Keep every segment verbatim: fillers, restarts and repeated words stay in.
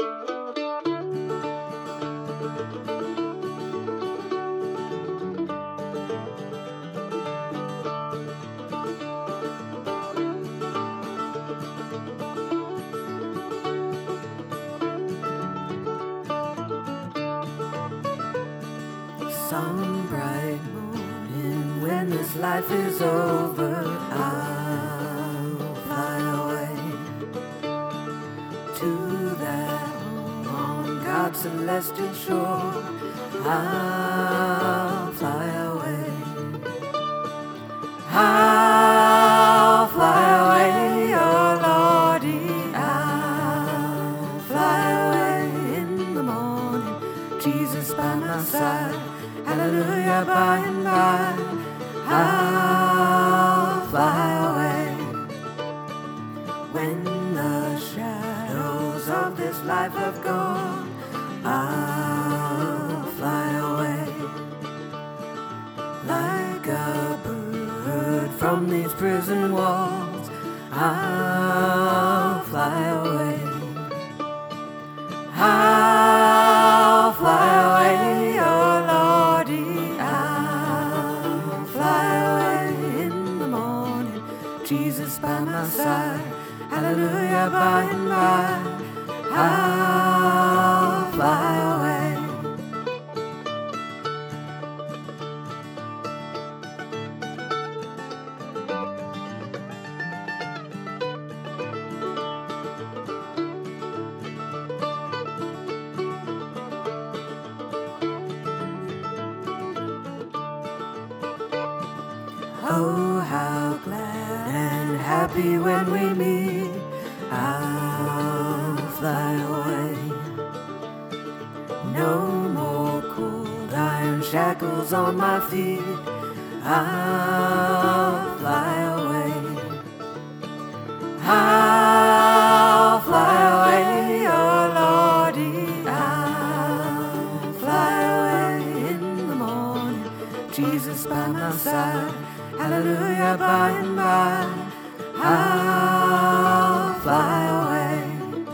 Some bright morning when this life is over, I'll fly away to that home on God's celestial shore. I'll fly away. I'll fly away, oh Lordy, I'll fly away in the morning. Jesus by my side. Hallelujah, by and by, I'll fly away. When the shadows of this life have gone, I'll fly away. Like a bird from these prison walls, I'll fly away. I'll fly away, oh Lordy, I'll fly away in the morning. Jesus by my side, hallelujah, by and by, I'll fly away. Oh, how glad and happy when we meet, I'll fly away. No more cold iron shackles on my feet, I'll fly away. I'll fly away, oh Lordy, I'll fly away in the morning. Jesus by my side, hallelujah, by and by, I'll fly away.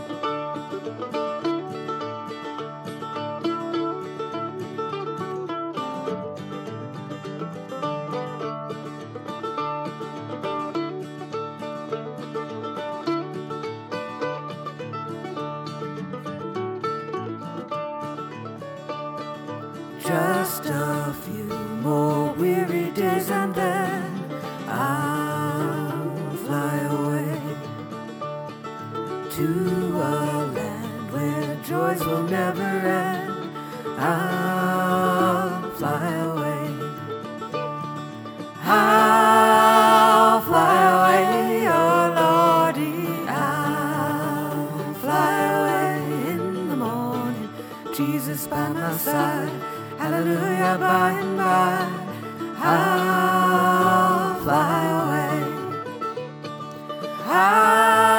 Just a few more weary days and then I'll fly away to a land where joys will never end. I'll fly away. I'll fly away, oh Lordy, I'll fly away in the morning. Jesus by my side, hallelujah, by and by, I'll fly away. I'll